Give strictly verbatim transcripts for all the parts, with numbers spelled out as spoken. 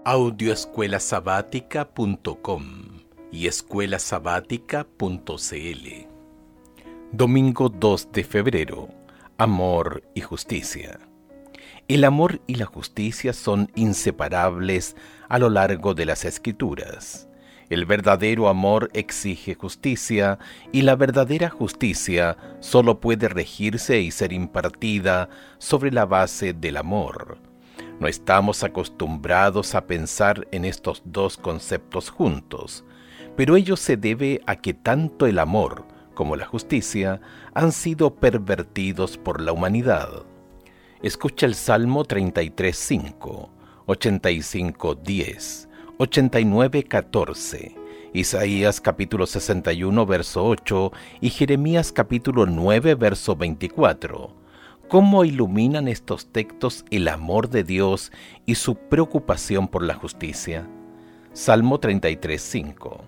audio escuela sabática punto com y escuela sabática punto c l. Domingo dos de febrero. Amor y justicia. El amor y la justicia son inseparables a lo largo de las Escrituras. El verdadero amor exige justicia y la verdadera justicia solo puede regirse y ser impartida sobre la base del amor. No estamos acostumbrados a pensar en estos dos conceptos juntos, pero ello se debe a que tanto el amor como la justicia han sido pervertidos por la humanidad. Escucha el Salmo treinta y tres cinco, ochenta y cinco diez, ochenta y nueve catorce, Isaías capítulo sesenta y uno verso ocho y Jeremías capítulo nueve verso veinticuatro. ¿Cómo iluminan estos textos el amor de Dios y su preocupación por la justicia? Salmo treinta y tres cinco.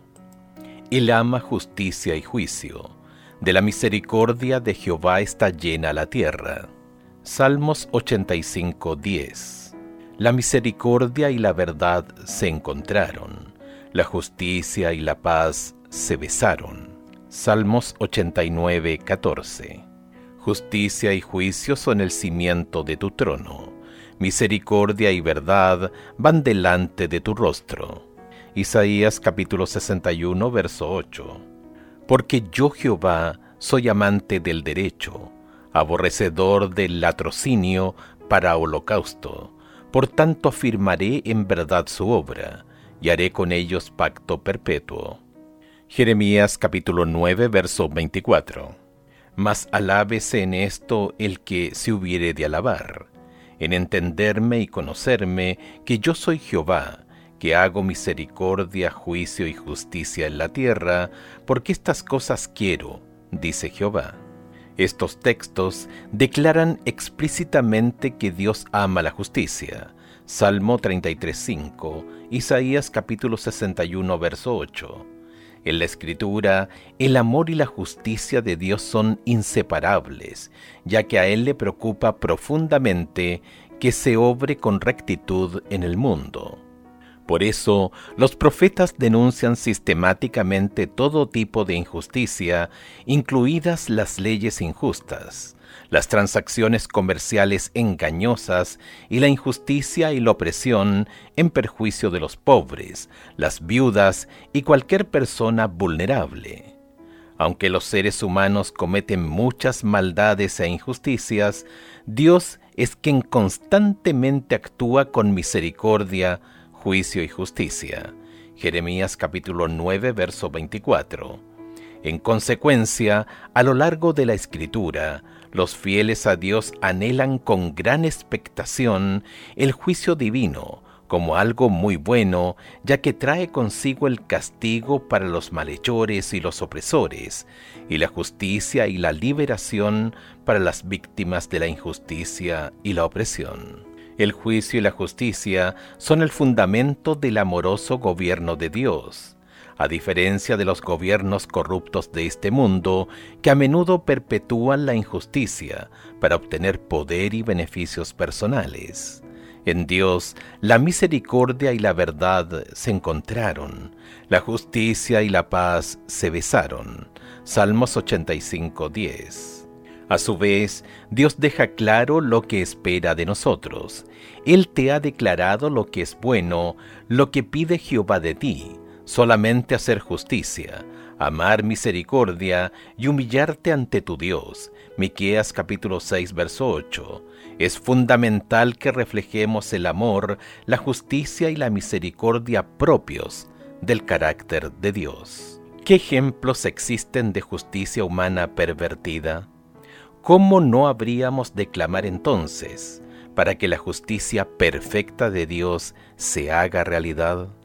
Él ama justicia y juicio. De la misericordia de Jehová está llena la tierra. Salmos ochenta y cinco diez. La misericordia y la verdad se encontraron. La justicia y la paz se besaron. Salmos ochenta y nueve catorce. Justicia y juicio son el cimiento de tu trono. Misericordia y verdad van delante de tu rostro. Isaías capítulo sesenta y uno verso ocho. Porque yo Jehová soy amante del derecho, aborrecedor del latrocinio para holocausto. Por tanto afirmaré en verdad su obra, y haré con ellos pacto perpetuo. Jeremías capítulo nueve verso veinticuatro. Mas alábese en esto el que se hubiere de alabar, en entenderme y conocerme que yo soy Jehová, que hago misericordia, juicio y justicia en la tierra, porque estas cosas quiero, dice Jehová. Estos textos declaran explícitamente que Dios ama la justicia. Salmo treinta y tres cinco, Isaías capítulo sesenta y uno verso ocho. En la Escritura, el amor y la justicia de Dios son inseparables, ya que a Él le preocupa profundamente que se obre con rectitud en el mundo. Por eso, los profetas denuncian sistemáticamente todo tipo de injusticia, incluidas las leyes injustas, las transacciones comerciales engañosas y la injusticia y la opresión en perjuicio de los pobres, las viudas y cualquier persona vulnerable. Aunque los seres humanos cometen muchas maldades e injusticias, Dios es quien constantemente actúa con misericordia, juicio y justicia. Jeremías capítulo nueve verso veinticuatro. En consecuencia, a lo largo de la Escritura, los fieles a Dios anhelan con gran expectación el juicio divino como algo muy bueno, ya que trae consigo el castigo para los malhechores y los opresores, y la justicia y la liberación para las víctimas de la injusticia y la opresión. El juicio y la justicia son el fundamento del amoroso gobierno de Dios, a diferencia de los gobiernos corruptos de este mundo, que a menudo perpetúan la injusticia para obtener poder y beneficios personales. En Dios, la misericordia y la verdad se encontraron, la justicia y la paz se besaron. Salmos ochenta y cinco diez. A su vez, Dios deja claro lo que espera de nosotros. Él te ha declarado lo que es bueno, lo que pide Jehová de ti, solamente hacer justicia, amar misericordia y humillarte ante tu Dios. Miqueas capítulo seis verso ocho. Es fundamental que reflejemos el amor, la justicia y la misericordia propios del carácter de Dios. ¿Qué ejemplos existen de justicia humana pervertida? ¿Cómo no habríamos de clamar entonces para que la justicia perfecta de Dios se haga realidad?